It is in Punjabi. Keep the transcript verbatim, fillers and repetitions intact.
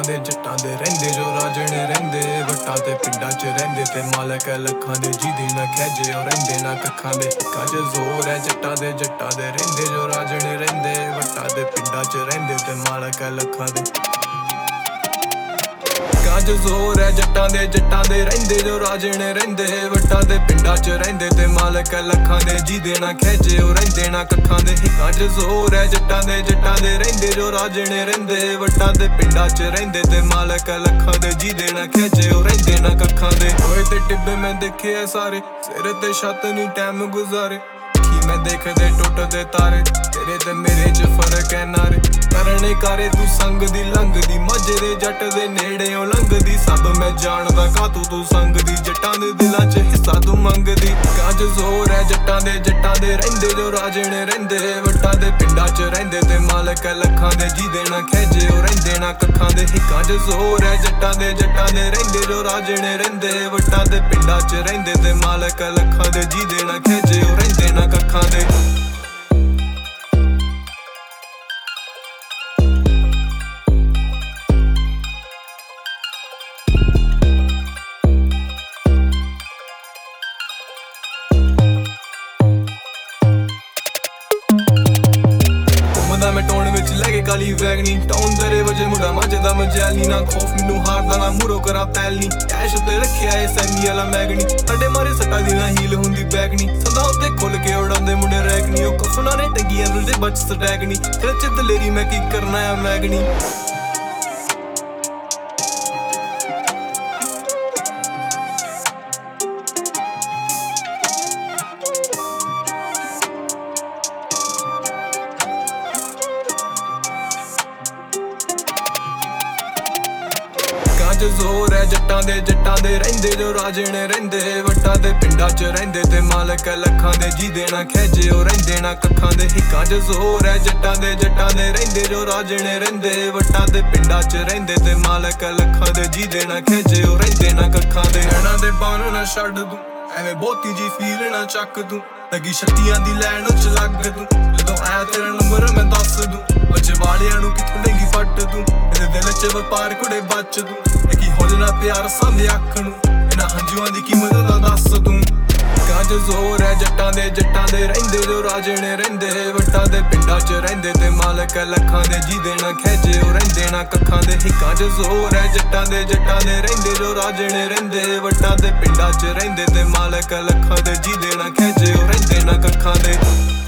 ਦੇ ਜੱਟਾਂ ਦੇ ਰਹਿੰਦੇ ਜੋ ਰਾਜਣੇ ਰਹਿੰਦੇ ਵੱਟਾਂ ਤੇ ਪਿੰਡਾਂ 'ਚ ਰਹਿੰਦੇ ਤੇ ਮਾਲਕ ਹੈ ਲੱਖਾਂ ਦੇ ਜਿਹਦੀ ਨਾ ਖਹਿਜੇ ਉਹ ਰਹਿੰਦੇ ਨਾ ਕੱਖਾਂ ਦੇ ਕੱਜ ਜ਼ੋਰ ਹੈ ਜੱਟਾਂ ਦੇ ਜੱਟਾਂ ਦੇ ਰਹਿੰਦੇ ਜੋ ਰਾਜਣੇ ਰਹਿੰਦੇ ਵੱਟਾਂ ਤੇ ਪਿੰਡਾਂ 'ਚ ਰਹਿੰਦੇ ਤੇ ਮਾਲਕ ਹੈ ਲੱਖਾਂ ਦੇ ਕੱਜ ਜ਼ੋਰ ਹੈ ਜੱਟਾਂ ਦੇ ਜੱਟਾਂ ਦੇ ਰਹਿੰਦੇ ਜੋ ਰਾਜਣੇ ਰਹਿੰਦੇ ਵੱਟਾਂ ਤੇ ਪਿੰਡਾਂ 'ਚ ਰਹਿੰਦੇ ਤੇ ਮਾਲਕ ਹੈ ਲੱਖਾਂ ਦੇ ਜਿਹਦੇ ਨਾ ਖਹਿਜੇ ਉਹ ਰਹਿੰਦੇ ਨਾ ਕੱਖਾਂ ਦੇ ਕੱਜ ਜ਼ੋਰ ਹੈ ਜੱਟਾਂ ਦੇ ਜੱਟਾਂ ਦੇ ਰਹਿੰਦੇ ਜੋ ਰਾਜਣੇ ਰਹਿੰਦੇ ਵੱਟਾਂ ਤੇ ਪਿੰਡਾਂ 'ਚ ਰਹਿੰਦੇ ਤੇ ਮਾਲਕ ਹੈ ਲੱਖਾਂ ਦੇ ਜਿਹਦੇ ਨਾ ਖਹਿਜੇ ਉਹ ਰਹਿੰਦੇ ਨਾ ਕੱਖਾਂ ਦੇ ਹੋਏ ਤੇ ਟਿੱਬੇ ਮੈਂ ਦੇਖੇ ਐ ਸਾਰੇ ਸਿਰ ਤੇ ਛੱਤ ਨਹੀਂ ਟਾਈਮ ਗੁਜ਼ਾਰੇ ਕੀ ਮੈਂ ਦੇਖਦੇ ਟੁੱਟਦੇ ਤਾਰੇ ਤੇਰੇ ਤੇ ਮੇਰੇ 'ਚ ਫਰਕ ਹੈ ਨਾਰੇ ਕਰਨੇ ਕਾਰੇ ਤੂੰ ਸੰਗ ਦੀ ਲੰਘਦੀ ਮਾਝੇ ਦੇ ਜੱਟ ਦੇ ਨੇੜਿਓਂ ਲੰਘਦੀ ਸਭ ਮੈਂ ਜਾਣਦਾ ਕਾਤੋਂ ਤੂੰ ਸੰਗ ਦੀ ਜੱਟਾਂ ਦੇ ਦਿਲਾਂ 'ਚ ਹਿੱਸਾ ਤੂੰ ਮੰਗਦੀ ਕੱਜ ਜ਼ੋਰ ਹੈ ਜੱਟਾਂ ਦੇ ਜੱਟਾਂ ਦੇ ਰਹਿੰਦੇ ਜੋ ਰਾਜਣੇ ਰਹਿੰਦੇ ਵੱਟਾਂ ਦੇ ਪਿੰਡਾਂ 'ਚ ਰਹਿੰਦੇ ਤੇ ਮਾਲਕ ਹੈ ਲੱਖਾਂ ਦੇ ਜਿਹਦੇ ਨਾ ਖਹਿਜੇ ਉਹ ਰਹਿੰਦੇ ਨਾ ਕੱਖਾਂ ਦੇ ਕੱਜ ਜ਼ੋਰ ਹੈ ਜੱਟਾਂ ਦੇ ਜੱਟਾਂ ਦੇ ਰਹਿੰਦੇ ਜੋ ਰਾਜਣੇ ਰਹਿੰਦੇ ਵੱਟਾਂ ਦੇ ਪਿੰਡਾਂ 'ਚ ਰਹਿੰਦੇ ਤੇ ਮਾਲਕ ਹੈ ਲੱਖਾਂ ਦੇ ਜਿਹਦੇ ਨਾ ਖਹਿਜੇ ਉਹ ਰਹਿੰਦੇ ਨਾ ਕੱਖਾਂ ਦੇ ਮੈਂ ਟੋਨ ਵਿੱਚ ਲੈ ਕੇ ਕਾਲੀ ਵੈਗਨੀ ਟਾਊਨ ਦਰੇ ਵਜੇ ਮੁੰਡਾ ਮੱਜਦਾ ਮਜੈਲੀ ਨਾ ਖੌਫ ਮੈਨੂੰ ਹਾਰਦਾ ਨਾ ਮੂਰੋ ਕਰਾਂ ਪੈਲਨੀ ਕੈਸ਼ ਉੱਤੇ ਰੱਖਿਆ ਏ ਸੈਮੀ ਵਾਲਾ ਮੈਗਨੀ ਸਾਡੇ ਮਾਰੇ ਸੱਟਾਂ ਦੀ ਨਾ ਹੀਲ ਹੁੰਦੀ ਬੈਗਨੀ ਸਦਾ ਉੱਤੇ ਖੁੱਲ ਕੇ ਉਡਾਉਂਦੇ ਮੁੰਡੇ ਰੈਗਨੀ ਉਹ ਕਫਨਾਂ ਨੇ ਟੰਗੀਆਂ ਦਿਲ ਦੇ ਬਚ ਸਟੈਗਨੀ ਤੇਰੇ ਚ ਦਲੇਰੀ ਮੈਂ ਕੀ ਕਰਨਾ ਆ ਮੈਗਨੀ ਕੱਜ ਜ਼ੋਰ ਹੈ ਜੱਟਾਂ ਦੇ ਜੱਟਾਂ ਦੇ ਰਹਿੰਦੇ ਜੋ ਰਾਜਣੇ ਰਹਿੰਦੇ ਵੱਟਾਂ ਦੇ ਪਿੰਡਾਂ 'ਚ ਰਹਿੰਦੇ ਤੇ ਮਾਲਕ ਹੈ ਲੱਖਾਂ ਦੇ ਜਿਹਦੇ ਨਾ ਖਹਿਜੇ ਉਹ ਰਹਿੰਦੇ ਨਾ ਕੱਖਾਂ ਦੇ ਕੱਜ ਜ਼ੋਰ ਹੈ ਜੱਟਾਂ ਦੇ ਜੱਟਾਂ ਦੇ ਰਹਿੰਦੇ ਜੋ ਰਾਜਣੇ ਰਹਿੰਦੇ ਵੱਟਾਂ ਦੇ ਪਿੰਡਾਂ 'ਚ ਰਹਿੰਦੇ ਤੇ ਮਾਲਕ ਹੈ ਲੱਖਾਂ ਦੇ ਜਿਹਦੇ ਨਾ ਖਹਿਜੇ ਉਹ ਰਹਿੰਦੇ ਨਾ ਕੱਖਾਂ ਦੇ ਰਹਿਣਾ ਦੇ ਬਾਣ ਨਾ ਛੱਡ ਤੂੰ ਐਵੇਂ ਬਹੁਤੀ ਜੀ ਫੀਲ ਨਾ ਚੱਕ ਤੂੰ ਲੱਗੀ ਛੱਤੀਆਂ ਦੀ ਲੈਣ ਉੱਚ ਲੱਗ ਤੂੰ ਜਦੋਂ ਆਇਆ ਤੇਰਾ ਨੰਬਰ ਮੈਂ ਦੱਸ ਦੂੰ ਬੱਚ ਵਾਲਿਆਂ ਨੂੰ ਕਿਥੋਂ ਡੇਂਗੀ ਫੱਟ ਤੂੰ ਇਹਦੇ ਦਿਲ 'ਚ ਵਪਾਰ ਕੁੜੇ ਬਚ ਤੂੰ ਇਹ ਕੀ ਹੋ ਜਾਣਾ ਪਿਆਰ ਸਾਂਭੇ ਅੱਖ ਨੂੰ ਇਹਨਾਂ ਹੰਝੂਆਂ ਦੀ ਕੀਮਤ ਦਾ ਦੱਸ ਤੂੰ ਕੱਜ ਜ਼ੋਰ ਹੈ ਜੱਟਾਂ ਦੇ ਜੱਟਾਂ ਦੇ ਰਹਿੰਦੇ ਜੋ ਰਾਜਣੇ ਰਹਿੰਦੇ ਵੱਟਾਂ ਦੇ ਪਿੰਡਾਂ 'ਚ ਰਹਿੰਦੇ ਤੇ ਮਾਲਕ ਹੈ ਲੱਖਾਂ ਦੇ ਜਿਹਦੇ ਨਾ ਖਹਿਜੇ ਉਹ ਰਹਿੰਦੇ ਨਾ ਕੱਖਾਂ ਦੇ ਕੱਜ ਜ਼ੋਰ ਹੈ ਜੱਟਾਂ ਦੇ ਜੱਟਾਂ ਦੇ ਰਹਿੰਦੇ ਜੋ ਰਾਜਣੇ ਰਹਿੰਦੇ ਵੱਟਾਂ ਦੇ ਪਿੰਡਾਂ 'ਚ ਰਹਿੰਦੇ ਤੇ ਮਾਲਕ ਹੈ ਲੱਖਾਂ ਦੇ ਜਿਹਦੇ ਨਾ ਖਹਿਜੇ ਉਹ ਰਹਿੰਦੇ ਨਾ ਕੱਖਾਂ ਦੇ